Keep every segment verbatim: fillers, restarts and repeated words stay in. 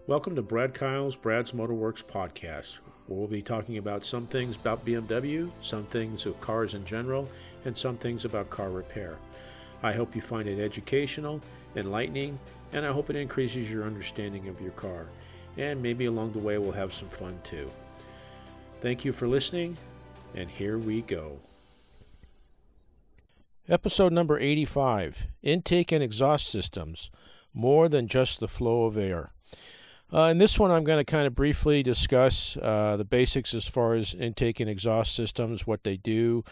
Welcome to Brad Kyle's Brad's Motorworks podcast, where we'll be talking about some things about B M W, some things of cars in general, and some things about car repair. I hope you find it educational, enlightening, and I hope it increases your understanding of your car. And maybe along the way we'll have some fun too. Thank you for listening, and here we go. Episode number eighty-five, Intake and Exhaust Systems, More Than Just the Flow of Air. Uh, in this one, I'm going to kind of briefly discuss uh, the basics as far as intake and exhaust systems, what they do,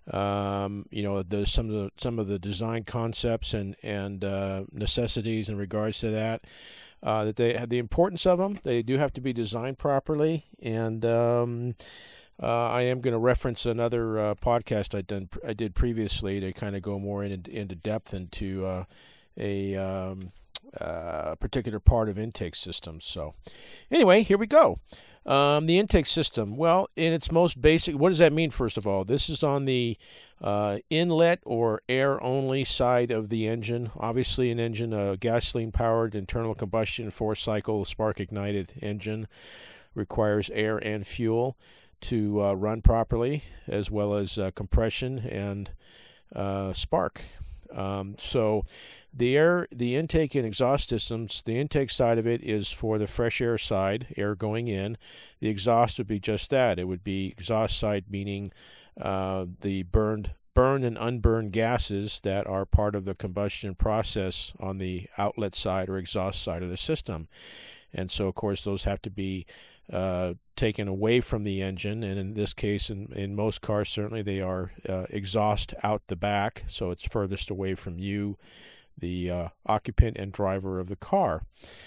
um, you know, the, some of the some of the design concepts and and uh, necessities in regards to that. Uh, that they have the importance of them. They do have to be designed properly, and um, uh, I am going to reference another uh, podcast I done I did previously to kind of go more into into depth into uh, a. Um, Uh, particular part of intake systems. So anyway, here we go. Um, the intake system, well, in its most basic, what does that mean, first of all? This is on the uh, inlet or air-only side of the engine. Obviously, an engine, a gasoline-powered internal combustion four-cycle spark-ignited engine, requires air and fuel to uh, run properly, as well as uh, compression and uh, spark. Um, so the air, the intake and exhaust systems, the intake side of it is for the fresh air side, air going in. The exhaust would be just that. It would be exhaust side, meaning uh, the burned, burned and unburned gases that are part of the combustion process on the outlet side or exhaust side of the system. And so, of course, those have to be uh, taken away from the engine, and in this case, in, in most cars, certainly they are uh, exhaust out the back, so it's furthest away from you, the uh, occupant and driver of the car.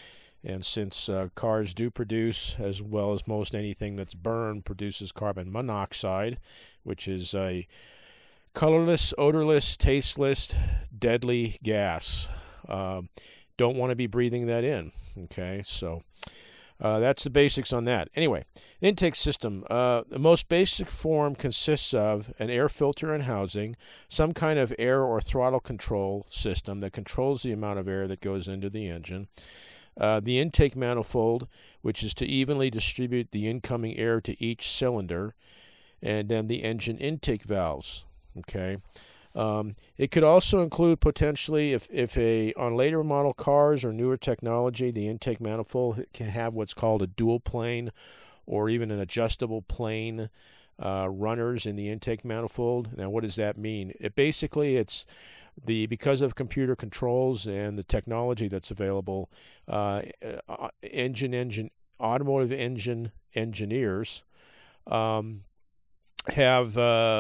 And since uh, cars do produce, as well as most anything that's burned, produces carbon monoxide, which is a colorless, odorless, tasteless, deadly gas. Uh, don't want to be breathing that in. Okay, so uh, that's the basics on that. Anyway, intake system. Uh, the most basic form consists of an air filter and housing, some kind of air or throttle control system that controls the amount of air that goes into the engine, uh, the intake manifold, which is to evenly distribute the incoming air to each cylinder, and then the engine intake valves. Okay. Um, it could also include potentially, if, if a on later model cars or newer technology, the intake manifold can have what's called a dual plane or even an adjustable plane uh, runners in the intake manifold. Now, what does that mean? It basically, it's the because of computer controls and the technology that's available, uh, uh, engine engine automotive engine engineers um, have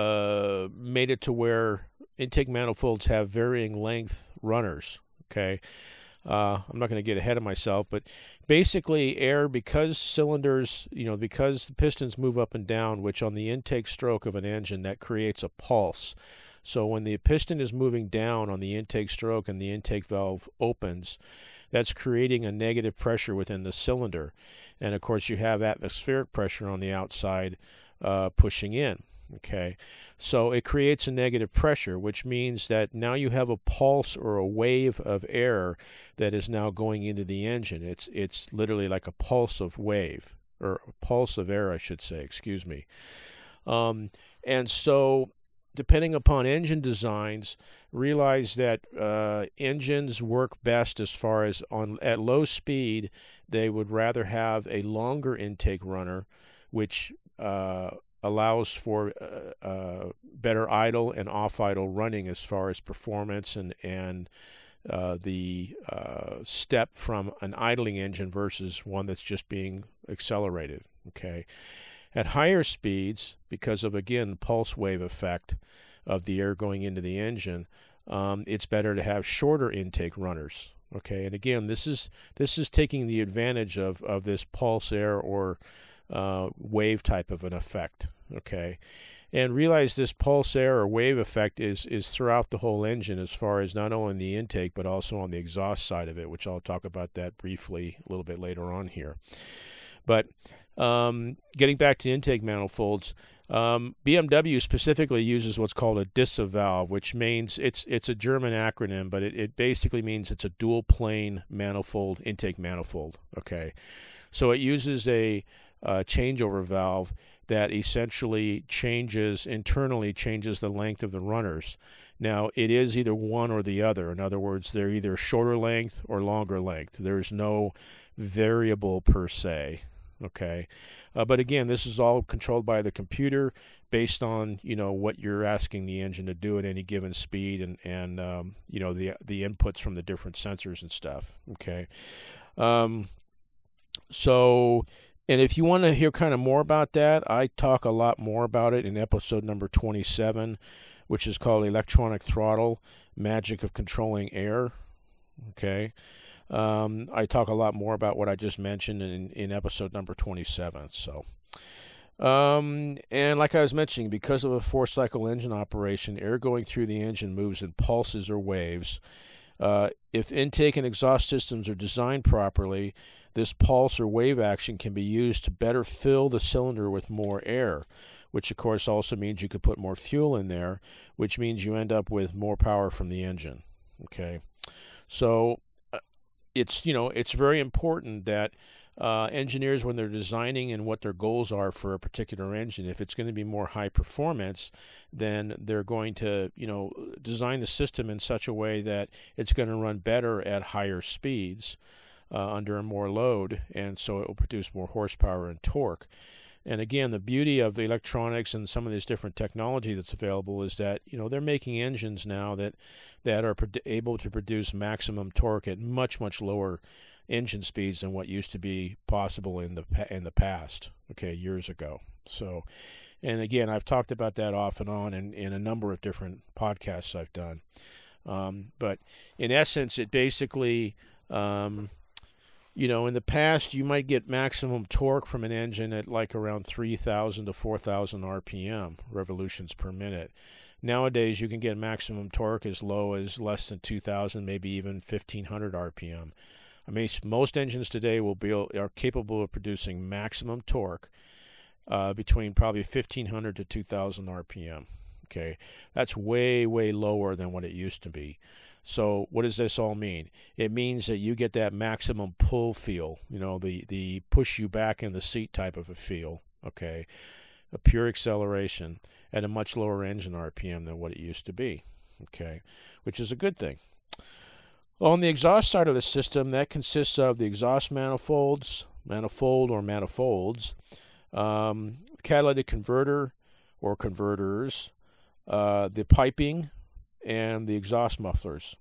uh, made it to where intake manifolds have varying length runners, okay? Uh, I'm not going to get ahead of myself, but basically air, because cylinders, you know, because the pistons move up and down, which on the intake stroke of an engine, that creates a pulse. So when the piston is moving down on the intake stroke and the intake valve opens, that's creating a negative pressure within the cylinder. And, of course, you have atmospheric pressure on the outside uh, pushing in. Okay, so it creates a negative pressure, which means that now you have a pulse or a wave of air that is now going into the engine. It's it's literally like a pulse of wave, or a pulse of air, I should say, excuse me. Um, and so depending upon engine designs, realize that uh, engines work best as far as on at low speed, they would rather have a longer intake runner, which uh, allows for uh, uh, better idle and off-idle running as far as performance and and uh, the uh, step from an idling engine versus one that's just being accelerated. Okay, at higher speeds, because of again pulse wave effect of the air going into the engine, um, it's better to have shorter intake runners. Okay, and again, this is this is taking the advantage of of this pulse air or Uh, wave type of an effect, okay? And realize this pulse air or wave effect is is throughout the whole engine as far as not only the intake but also on the exhaust side of it, which I'll talk about that briefly a little bit later on here. But um, getting back to intake manifolds, Um, B M W specifically uses what's called a D I S A valve, which means it's it's a German acronym, but it, it basically means it's a dual plane manifold, intake manifold. Okay, so it uses a uh, changeover valve that essentially changes internally changes the length of the runners. Now it is either one or the other. In other words, they're either shorter length or longer length. There's no variable per se. Okay. Uh, but again, this is all controlled by the computer based on, you know, what you're asking the engine to do at any given speed and, and um, you know, the the inputs from the different sensors and stuff. Okay. Um, so, and if you want to hear kind of more about that, I talk a lot more about it in episode number twenty-seven, which is called Electronic Throttle, Magic of Controlling Air. Okay. Um, I talk a lot more about what I just mentioned in, in episode number twenty-seven. So, um, and like I was mentioning, because of a four-cycle engine operation, air going through the engine moves in pulses or waves. Uh, if intake and exhaust systems are designed properly, this pulse or wave action can be used to better fill the cylinder with more air, which of course also means you could put more fuel in there, which means you end up with more power from the engine. Okay, so it's, you know, it's very important that uh, engineers, when they're designing and what their goals are for a particular engine, if it's going to be more high performance, then they're going to, you know, design the system in such a way that it's going to run better at higher speeds uh, under more load, and so it will produce more horsepower and torque. And again, the beauty of electronics and some of this different technology that's available is that, you know, they're making engines now that that are pro- able to produce maximum torque at much, much lower engine speeds than what used to be possible in the pa- in the past, okay, years ago. So, and again, I've talked about that off and on in, in a number of different podcasts I've done. Um, but in essence, it basically... Um, You know, in the past, you might get maximum torque from an engine at like around three thousand to four thousand R P M, revolutions per minute. Nowadays, you can get maximum torque as low as less than two thousand, maybe even fifteen hundred R P M. I mean, most engines today will be are capable of producing maximum torque uh, between probably fifteen hundred to two thousand R P M. Okay, that's way, way lower than what it used to be. So what does this all mean? It means that you get that maximum pull feel, you know, the, the push you back in the seat type of a feel, okay, a pure acceleration at a much lower engine R P M than what it used to be, okay, which is a good thing. On the exhaust side of the system, that consists of the exhaust manifolds, manifold or manifolds, um, catalytic converter or converters, uh, the piping, and the exhaust mufflers.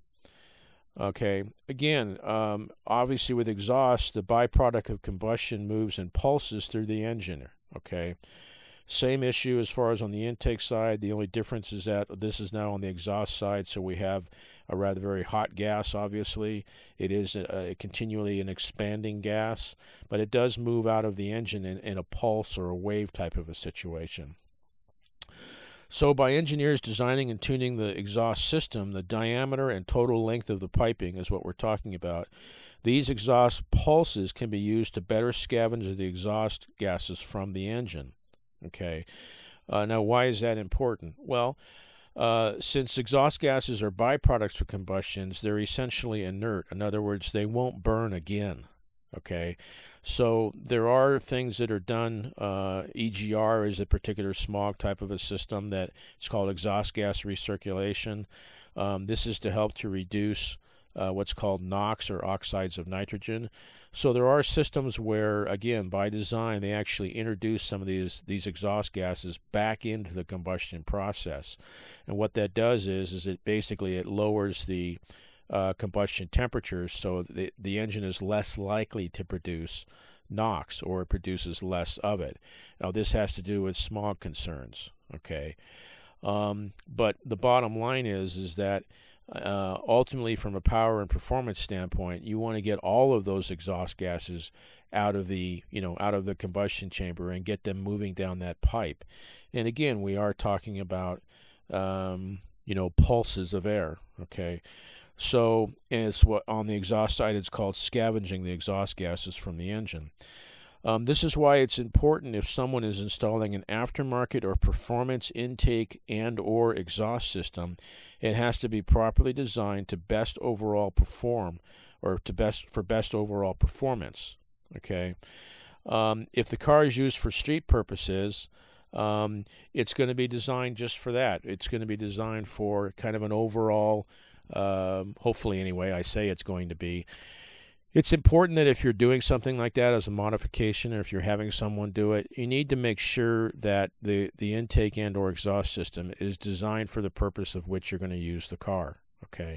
Okay, again, um, obviously with exhaust, the byproduct of combustion moves in pulses through the engine. Okay, same issue as far as on the intake side. The only difference is that this is now on the exhaust side, so we have a rather very hot gas. Obviously, it is a, a continually an expanding gas, but it does move out of the engine in, in a pulse or a wave type of a situation. So by engineers designing and tuning the exhaust system, the diameter and total length of the piping is what we're talking about. These exhaust pulses can be used to better scavenge the exhaust gases from the engine. Okay. Uh, now, why is that important? Well, uh, since exhaust gases are byproducts of combustions, they're essentially inert. In other words, they won't burn again. Okay. So there are things that are done. Uh, E G R is a particular smog type of a system that it's called exhaust gas recirculation. Um, this is to help to reduce uh, what's called NOx or oxides of nitrogen. So there are systems where, again, by design, they actually introduce some of these these exhaust gases back into the combustion process. And what that does is, is it basically it lowers the Uh, combustion temperatures, so the, the engine is less likely to produce NOx, or it produces less of it. Now, this has to do with smog concerns, okay? Um, but the bottom line is, is that uh, ultimately, from a power and performance standpoint, you want to get all of those exhaust gases out of the, you know, out of the combustion chamber and get them moving down that pipe. And again, we are talking about, um, you know, pulses of air, okay? So, and it's what on the exhaust side it's called scavenging the exhaust gases from the engine. Um, this is why it's important if someone is installing an aftermarket or performance intake and or exhaust system, it has to be properly designed to best overall perform or to best for best overall performance. Okay. Um, if the car is used for street purposes, um, it's going to be designed just for that. It's going to be designed for kind of an overall, um, hopefully anyway, I say it's going to be. It's important that if you're doing something like that as a modification, or if you're having someone do it, you need to make sure that the, the intake and or exhaust system is designed for the purpose of which you're going to use the car. Okay,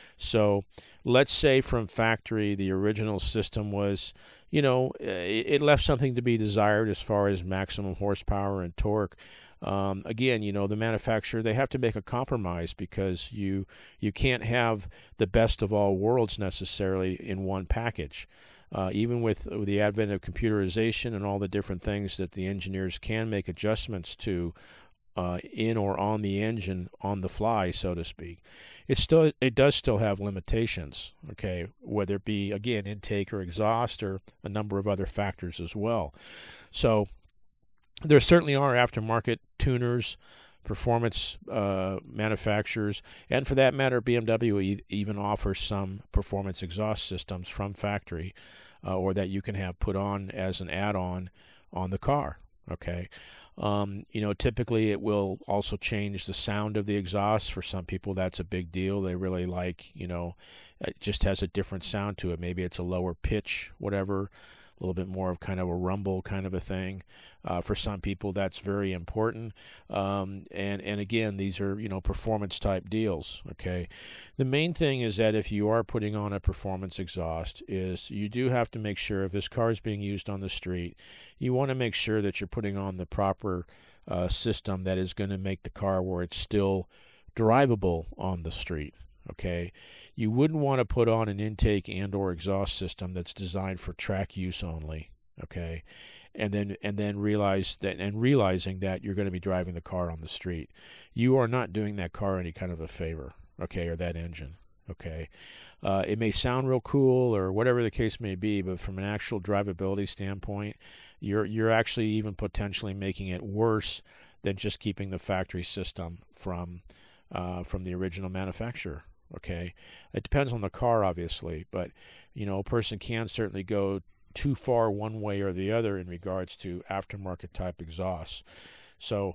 so let's say from factory the original system was, you know, it, it left something to be desired as far as maximum horsepower and torque. Um, again, you know, the manufacturer, they have to make a compromise because you you can't have the best of all worlds necessarily in one package. Uh, even with, with the advent of computerization and all the different things that the engineers can make adjustments to uh, in or on the engine on the fly, so to speak, it still it does still have limitations. Okay, whether it be again intake or exhaust or a number of other factors as well. So there certainly are aftermarket tuners, performance uh, manufacturers, and for that matter, B M W e- even offers some performance exhaust systems from factory, uh, or that you can have put on as an add-on on the car. Okay, um, you know, typically it will also change the sound of the exhaust. For some people, that's a big deal. They really like, you know, it just has a different sound to it. Maybe it's a lower pitch, whatever. A little bit more of kind of a rumble kind of a thing. Uh, for some people, that's very important. Um, and, and again, these are, you know, performance type deals. Okay. The main thing is that if you are putting on a performance exhaust, is you do have to make sure if this car is being used on the street, you want to make sure that you're putting on the proper uh, system that is going to make the car where it's still drivable on the street. Okay. You wouldn't want to put on an intake and or exhaust system that's designed for track use only, okay? And then and then realize that and realizing that you're going to be driving the car on the street. You are not doing that car any kind of a favor, okay, or that engine, okay? Uh, it may sound real cool or whatever the case may be, but from an actual drivability standpoint, you're you're actually even potentially making it worse than just keeping the factory system from uh, from the original manufacturer. Okay, it depends on the car, obviously, but you know, a person can certainly go too far one way or the other in regards to aftermarket type exhausts. So,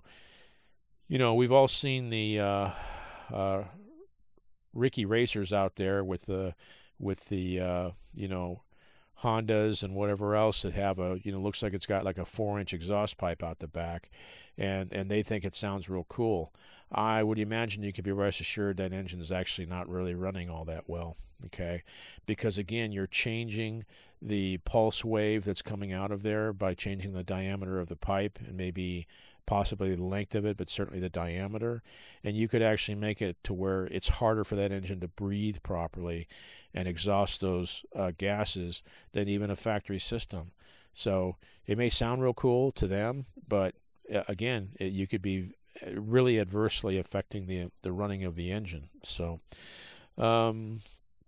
you know, we've all seen the uh, uh, Ricky racers out there with the with the uh, you know, Hondas and whatever else that have a, you know, looks like it's got like a four inch exhaust pipe out the back, and and they think it sounds real cool. I would imagine you could be rest assured that engine is actually not really running all that well, okay? Because again, you're changing the pulse wave that's coming out of there by changing the diameter of the pipe and maybe possibly the length of it, but certainly the diameter. And you could actually make it to where it's harder for that engine to breathe properly and exhaust those uh, gases than even a factory system. So it may sound real cool to them, but uh, again, it, you could be really adversely affecting the the running of the engine. So, um,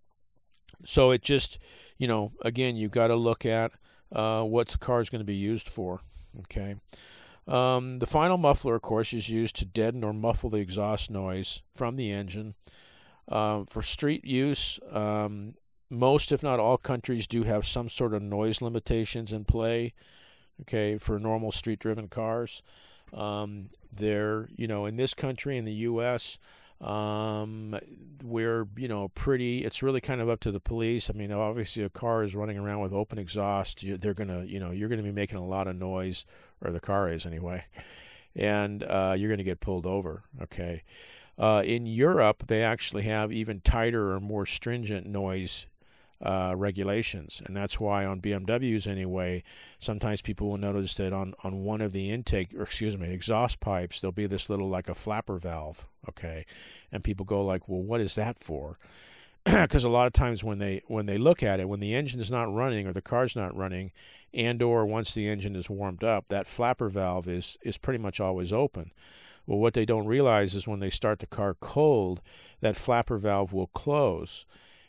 so it just, you know, again, you got to look at uh, what the car is going to be used for. Okay. Um, the final muffler, of course, is used to deaden or muffle the exhaust noise from the engine. Uh, for street use, um, most, if not all, countries do have some sort of noise limitations in play. Okay, for normal street-driven cars. Um, they're, you know, in this country, in the U S, um, we're, you know, pretty, it's really kind of up to the police. I mean, obviously a car is running around with open exhaust. You, they're going to, you know, you're going to be making a lot of noise, or the car is anyway, and uh, you're going to get pulled over, okay? Uh, in Europe, they actually have even tighter or more stringent noise Uh, regulations, and that's why on B M Ws anyway, sometimes people will notice that on, on one of the intake, or excuse me, exhaust pipes, there'll be this little like a flapper valve, okay, and people go like, well, what is that for? Because a lot of times when they when they look at it, when the engine is not running or the car's not running, and or once the engine is warmed up, that flapper valve is is pretty much always open. Well, what they don't realize is when they start the car cold, that flapper valve will close.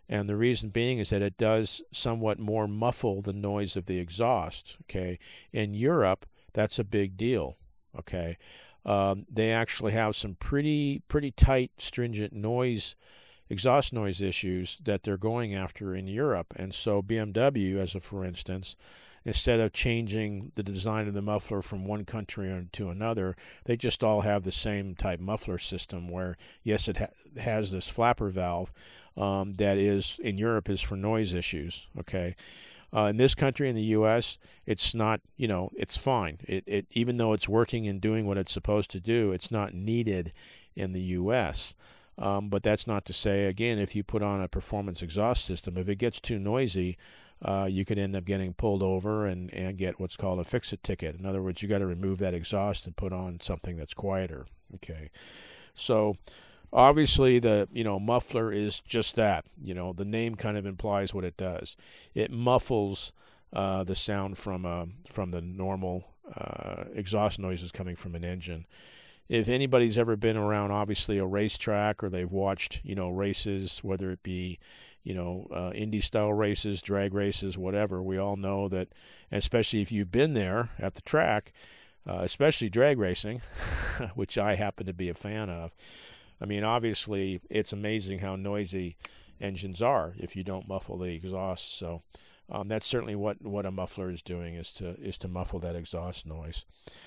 And the reason being is that it does somewhat more muffle the noise of the exhaust. Okay, in Europe, that's a big deal. Okay, um, they actually have some pretty pretty tight, stringent noise, exhaust noise issues that they're going after in Europe. And so B M W, as a for instance, instead of changing the design of the muffler from one country to another, they just all have the same type muffler system where, yes, it ha- has this flapper valve um, that is, in Europe, is for noise issues, okay? Uh, in this country, in the U S, it's not, you know, it's fine. It, it even though it's working and doing what it's supposed to do, it's not needed in the U S. Um, but that's not to say, again, if you put on a performance exhaust system, if it gets too noisy, uh, you could end up getting pulled over and, and get what's called a fix-it ticket. In other words, you got to remove that exhaust and put on something that's quieter. Okay, so obviously the you know muffler is just that. You know, the name kind of implies what it does. It muffles uh, the sound from a from the normal uh, exhaust noises coming from an engine. If anybody's ever been around, obviously, a racetrack, or they've watched, you know, races, whether it be, you know, uh, Indy-style races, drag races, whatever, we all know that, especially if you've been there at the track, uh, especially drag racing, which I happen to be a fan of. I mean, obviously, it's amazing how noisy engines are if you don't muffle the exhaust. So um, that's certainly what, what a muffler is doing, is to is to muffle that exhaust noise.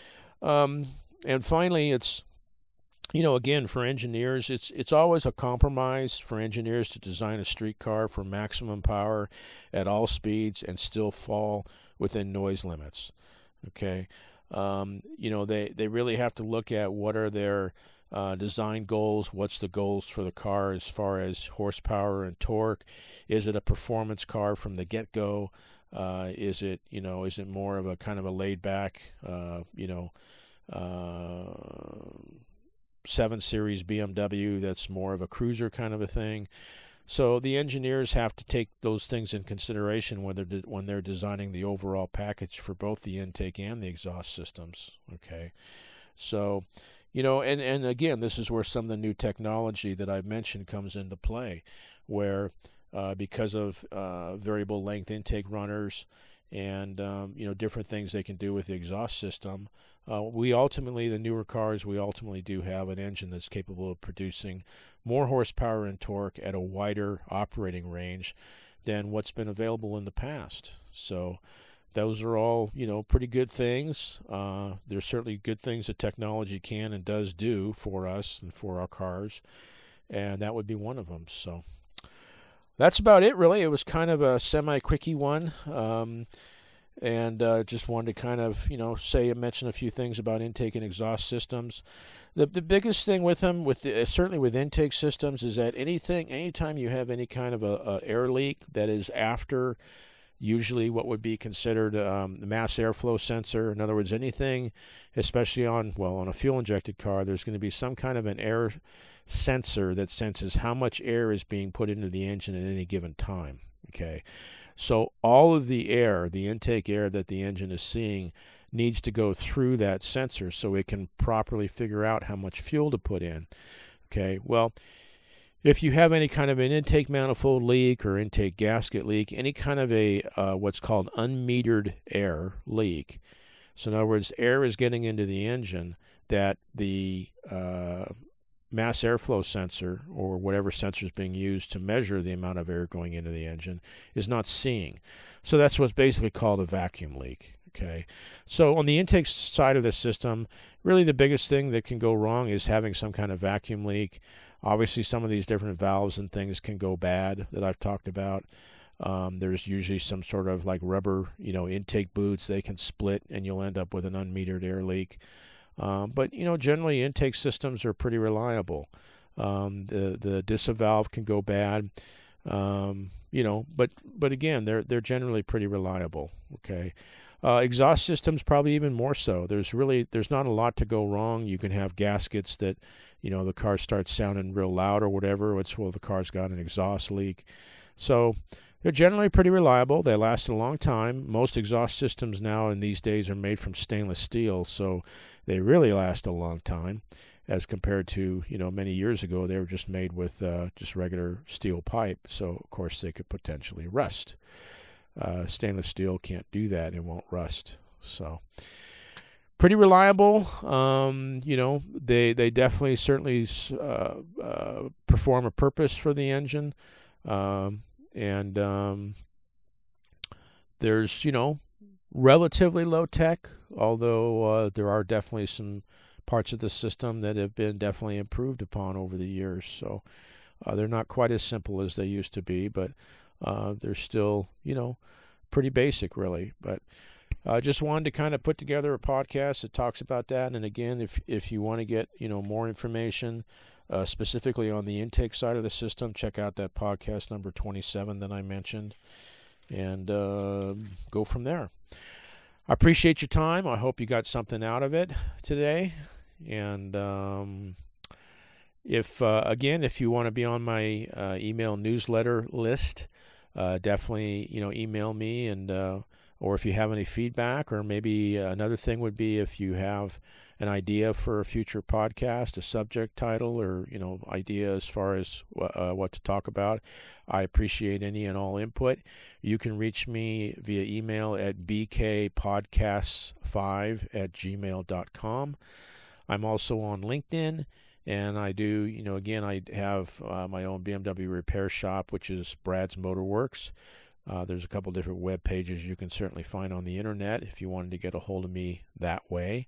Um, And finally, it's, you know, again, for engineers, it's it's always a compromise for engineers to design a street car for maximum power at all speeds and still fall within noise limits. Okay, um, you know, they, they really have to look at what are their uh, design goals, what's the goals for the car as far as horsepower and torque. Is it a performance car from the get-go? Uh, is it, you know, is it more of a kind of a laid-back, uh, you know, Uh, seven series B M W that's more of a cruiser kind of a thing? So the engineers have to take those things in consideration when they're de- when they're designing the overall package for both the intake and the exhaust systems. Okay, so you know, and and again, this is where some of the new technology that I've mentioned comes into play, where uh, because of uh, variable length intake runners and um, you know, different things they can do with the exhaust system. Uh, we ultimately, the newer cars, we ultimately do have an engine that's capable of producing more horsepower and torque at a wider operating range than what's been available in the past. So those are all, you know, pretty good things. Uh, there's certainly good things that technology can and does do for us and for our cars, and that would be one of them. So that's about it, really. It was kind of a semi-quickie one. Um, and uh, just wanted to kind of, you know, say and mention a few things about intake and exhaust systems. The the biggest thing with them, with the, uh, certainly with intake systems, is that anything, anytime you have any kind of a, a air leak that is after usually what would be considered um, the mass airflow sensor. In other words, anything, especially on, well, on a fuel-injected car, there's going to be some kind of an air sensor that senses how much air is being put into the engine at any given time. Okay, so all of the air, the intake air that the engine is seeing, needs to go through that sensor so it can properly figure out how much fuel to put in. Okay, well, if you have any kind of an intake manifold leak or intake gasket leak, any kind of a uh, what's called unmetered air leak, so in other words, air is getting into the engine that the uh, mass airflow sensor, or whatever sensor is being used to measure the amount of air going into the engine, is not seeing. So that's what's basically called a vacuum leak. Okay, so on the intake side of the system, really the biggest thing that can go wrong is having some kind of vacuum leak. Obviously, some of these different valves and things can go bad that I've talked about. Um, there's usually some sort of like rubber, you know, intake boots. They can split, and you'll end up with an unmetered air leak. Um, but, you know, generally intake systems are pretty reliable. Um, the the D I S A valve can go bad, um, you know, but but again, they're they're generally pretty reliable. Okay, uh, exhaust systems probably even more so. There's really there's not a lot to go wrong. You can have gaskets that, you know, the car starts sounding real loud or whatever. It's well, the car's got an exhaust leak. So they're generally pretty reliable. They last a long time. Most exhaust systems now in these days are made from stainless steel, so they really last a long time. as compared to, you know, many years ago, they were just made with uh, just regular steel pipe. So, of course, they could potentially rust. Uh, stainless steel can't do that. It won't rust. So, pretty reliable. Um, you know, they, they definitely, certainly uh, uh, perform a purpose for the engine. Um, and um, there's, you know, relatively low tech, although uh, there are definitely some parts of the system that have been definitely improved upon over the years. So uh, they're not quite as simple as they used to be, but uh, they're still, you know, pretty basic, really. But I uh, just wanted to kind of put together a podcast that talks about that. And again, if if you want to get, you know, more information uh, specifically on the intake side of the system, check out that podcast number twenty-seven that I mentioned, and uh, go from there. I appreciate your time. I hope you got something out of it today. And um, if uh, again, if you want to be on my uh, email newsletter list, uh, definitely, you know, email me. And uh, or if you have any feedback, or maybe another thing would be if you have an idea for a future podcast, a subject title, or, you know, idea as far as uh, what to talk about. I appreciate any and all input. You can reach me via email at b k podcasts five at gmail dot com. I'm also on LinkedIn, and I do, you know, again, I have uh, my own B M W repair shop, which is Brad's Motor Works. Uh, there's a couple different web pages you can certainly find on the internet if you wanted to get a hold of me that way.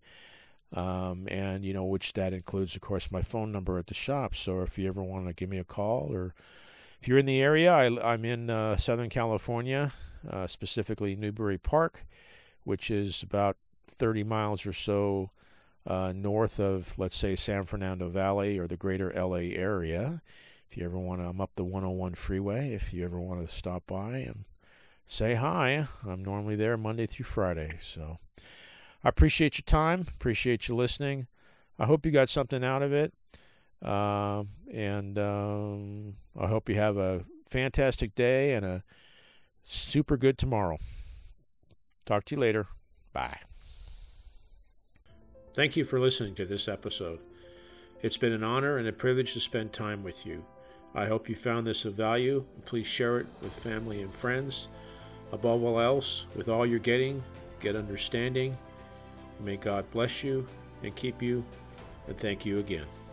Um, and, you know, which that includes, of course, my phone number at the shop. So if you ever want to give me a call, or if you're in the area, I, I'm in uh, Southern California, uh, specifically Newbury Park, which is about thirty miles or so uh, north of, let's say, San Fernando Valley or the greater L A area. If you ever want to, I'm up the one oh one freeway. If you ever want to stop by and say hi, I'm normally there Monday through Friday. So I appreciate your time. Appreciate you listening. I hope you got something out of it. Uh, and um, I hope you have a fantastic day and a super good tomorrow. Talk to you later. Bye. Thank you for listening to this episode. It's been an honor and a privilege to spend time with you. I hope you found this of value. Please share it with family and friends. Above all else, with all you're getting, get understanding. May God bless you and keep you, and thank you again.